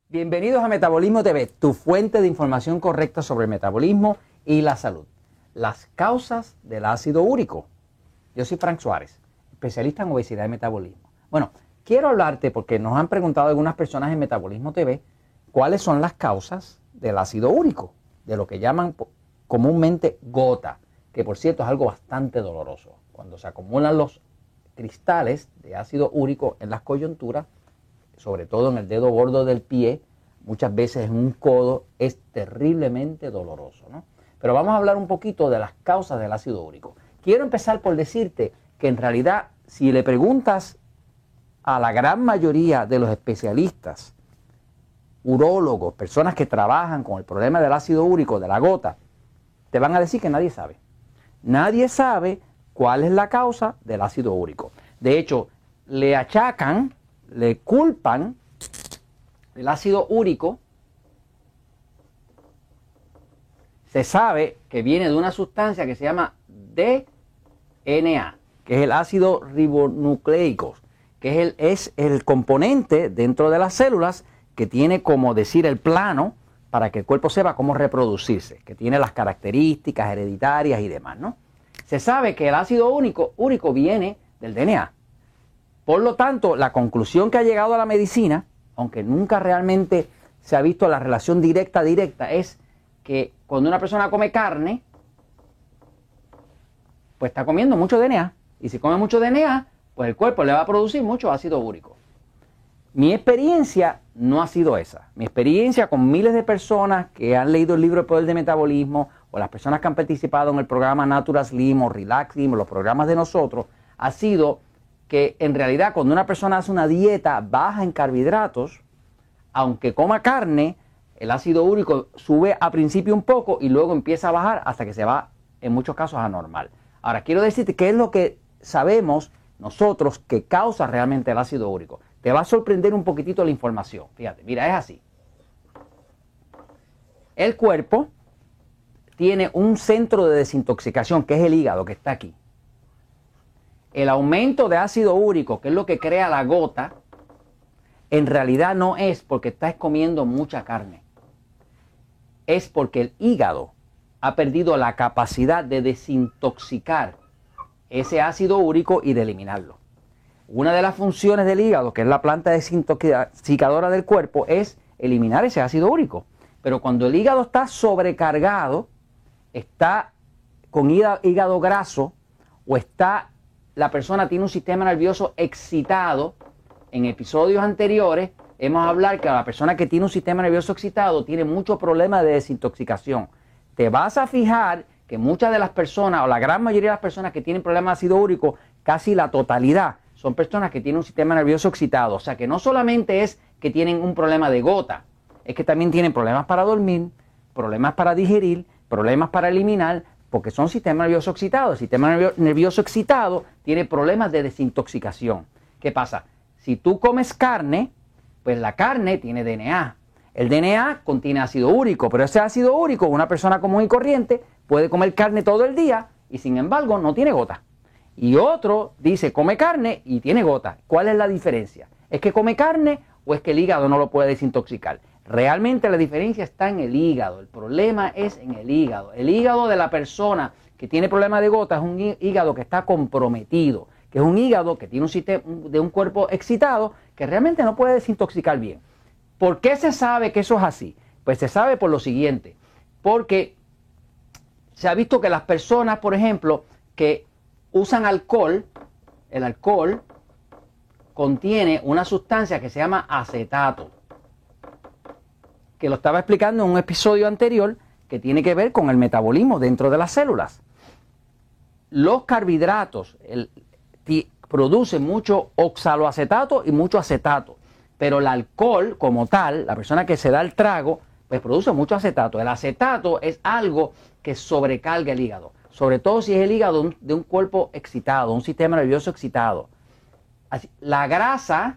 Bienvenidos a Metabolismo TV, tu fuente de información correcta sobre el metabolismo y la salud. Las causas del ácido úrico. Yo soy Frank Suárez, especialista en obesidad y metabolismo. Bueno, quiero hablarte porque nos han preguntado algunas personas en Metabolismo TV cuáles son las causas del ácido úrico, de lo que llaman comúnmente gota, que por cierto es algo bastante doloroso. Cuando se acumulan los cristales de ácido úrico en las coyunturas, sobre todo en el dedo gordo del pie, muchas veces en un codo, es terriblemente doloroso, ¿no? Pero vamos a hablar un poquito de las causas del ácido úrico. Quiero empezar por decirte que en realidad, si le preguntas a la gran mayoría de los especialistas, urólogos, personas que trabajan con el problema del ácido úrico, de la gota, te van a decir que nadie sabe. Nadie sabe cuál es la causa del ácido úrico. De hecho, le achacan, le culpan el ácido úrico. Se sabe que viene de una sustancia que se llama DNA, que es el ácido ribonucleico, que es el componente dentro de las células que tiene, como decir, el plano para que el cuerpo sepa cómo reproducirse, que tiene las características hereditarias y demás, ¿no? Se sabe que el ácido úrico viene del DNA. Por lo tanto, la conclusión que ha llegado a la medicina, aunque nunca realmente se ha visto la relación directa, es que cuando una persona come carne, pues está comiendo mucho DNA. Y si come mucho DNA, pues el cuerpo le va a producir mucho ácido úrico. Mi experiencia no ha sido esa. Mi experiencia con miles de personas que han leído el libro El Poder del Metabolismo, o las personas que han participado en el programa Natural Slim o Relax Slim, o los programas de nosotros, ha sido que en realidad cuando una persona hace una dieta baja en carbohidratos, aunque coma carne, el ácido úrico sube a principio un poco y luego empieza a bajar hasta que se va en muchos casos a normal. Ahora, quiero decirte qué es lo que sabemos nosotros que causa realmente el ácido úrico. Te va a sorprender un poquitito la información. Fíjate, mira, es así. El cuerpo tiene un centro de desintoxicación, que es el hígado, que está aquí. El aumento de ácido úrico, que es lo que crea la gota, en realidad no es porque estás comiendo mucha carne. Es porque el hígado ha perdido la capacidad de desintoxicar ese ácido úrico y de eliminarlo. Una de las funciones del hígado, que es la planta desintoxicadora del cuerpo, es eliminar ese ácido úrico. Pero cuando el hígado está sobrecargado, está con hígado graso, o la persona tiene un sistema nervioso excitado. En episodios anteriores hemos hablado que la persona que tiene un sistema nervioso excitado tiene muchos problemas de desintoxicación. Te vas a fijar que muchas de las personas, o la gran mayoría de las personas que tienen problemas de ácido úrico, casi la totalidad, son personas que tienen un sistema nervioso excitado. O sea que no solamente es que tienen un problema de gota, es que también tienen problemas para dormir, problemas para digerir, problemas para eliminar, porque son sistemas nerviosos excitados. El sistema nervioso excitado tiene problemas de desintoxicación. ¿Qué pasa? Si tú comes carne, pues la carne tiene DNA. El DNA contiene ácido úrico, pero ese ácido úrico, una persona común y corriente puede comer carne todo el día y sin embargo no tiene gota. Y otro dice come carne y tiene gota. ¿Cuál es la diferencia? ¿Es que come carne o es que el hígado no lo puede desintoxicar? Realmente la diferencia está en el hígado. El problema es en el hígado. El hígado de la persona que tiene problema de gota es un hígado que está comprometido, que es un hígado que tiene un sistema de un cuerpo excitado que realmente no puede desintoxicar bien. ¿Por qué se sabe que eso es así? Pues se sabe por lo siguiente, porque se ha visto que las personas, por ejemplo, que usan alcohol, el alcohol contiene una sustancia que se llama acetato, que lo estaba explicando en un episodio anterior, que tiene que ver con el metabolismo dentro de las células. Los carbohidratos producen mucho oxaloacetato y mucho acetato, pero el alcohol como tal, la persona que se da el trago, pues produce mucho acetato. El acetato es algo que sobrecarga el hígado, sobre todo si es el hígado de un cuerpo excitado, un sistema nervioso excitado. La grasa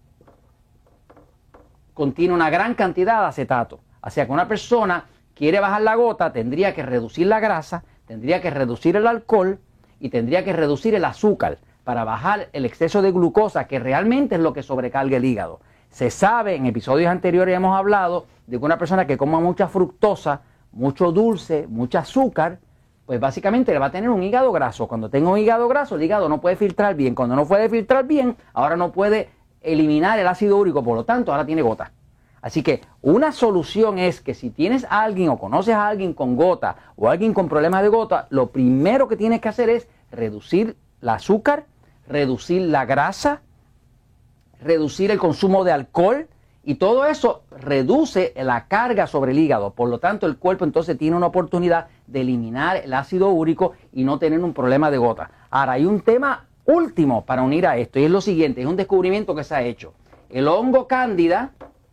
contiene una gran cantidad de acetato. O sea que una persona quiere bajar la gota, tendría que reducir la grasa, tendría que reducir el alcohol y tendría que reducir el azúcar para bajar el exceso de glucosa, que realmente es lo que sobrecarga el hígado. Se sabe, en episodios anteriores hemos hablado de que una persona que coma mucha fructosa, mucho dulce, mucho azúcar, pues básicamente le va a tener un hígado graso. Cuando tenga un hígado graso, el hígado no puede filtrar bien. Cuando no puede filtrar bien, ahora no puede eliminar el ácido úrico, por lo tanto, ahora tiene gota. Así que una solución es que si tienes a alguien o conoces a alguien con gota o alguien con problemas de gota, lo primero que tienes que hacer es reducir el azúcar, reducir la grasa, reducir el consumo de alcohol, y todo eso reduce la carga sobre el hígado. Por lo tanto, el cuerpo entonces tiene una oportunidad de eliminar el ácido úrico y no tener un problema de gota. Ahora, hay un tema último para unir a esto, y es lo siguiente, es un descubrimiento que se ha hecho. El hongo cándida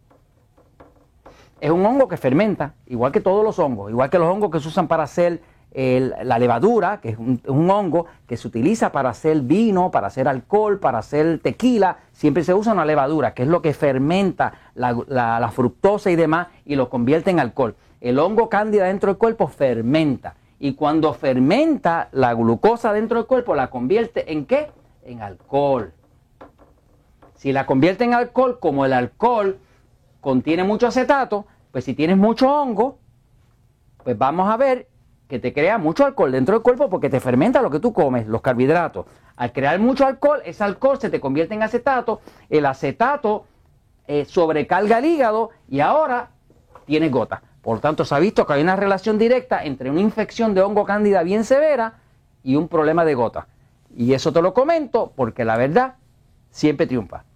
es un hongo que fermenta, igual que todos los hongos, igual que los hongos que se usan para hacer la levadura, que es un hongo que se utiliza para hacer vino, para hacer alcohol, para hacer tequila. Siempre se usa una levadura, que es lo que fermenta la fructosa y demás y lo convierte en alcohol. El hongo cándida dentro del cuerpo fermenta, y cuando fermenta la glucosa dentro del cuerpo la convierte ¿en qué? En alcohol. Si la convierte en alcohol, como el alcohol contiene mucho acetato, pues si tienes mucho hongo, pues vamos a ver que te crea mucho alcohol dentro del cuerpo porque te fermenta lo que tú comes, los carbohidratos. Al crear mucho alcohol, ese alcohol se te convierte en acetato, el acetato sobrecarga el hígado y ahora tienes gota. Por lo tanto, se ha visto que hay una relación directa entre una infección de hongo cándida bien severa y un problema de gota. Y eso te lo comento porque la verdad siempre triunfa.